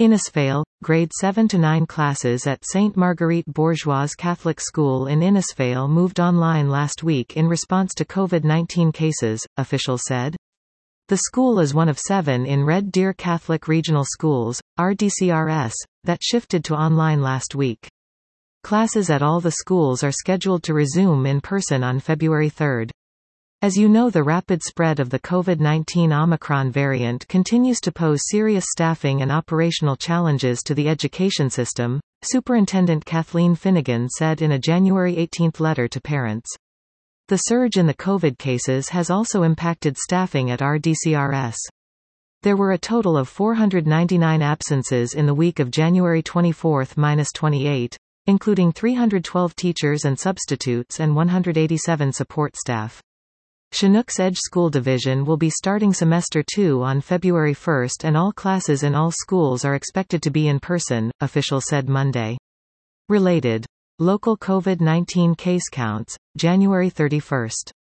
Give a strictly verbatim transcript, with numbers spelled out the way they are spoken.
Innisfail, grade seven to nine classes at Sainte Marguerite Bourgeoise Catholic School in Innisfail moved online last week in response to COVID nineteen cases, officials said. The school is one of seven in Red Deer Catholic Regional Schools, R D C R S, that shifted to online last week. Classes at all the schools are scheduled to resume in person on February third. As you know, the rapid spread of the COVID nineteen Omicron variant continues to pose serious staffing and operational challenges to the education system, Superintendent Kathleen Finnegan said in a January eighteenth letter to parents. The surge in the COVID cases has also impacted staffing at R D C R S. There were a total of four hundred ninety-nine absences in the week of January twenty-fourth to twenty-eighth, including three hundred twelve teachers and substitutes and one hundred eighty-seven support staff. Chinook's Edge School Division will be starting semester two on February first and all classes in all schools are expected to be in person, officials said Monday. Related. Local COVID nineteen case counts, January thirty-first.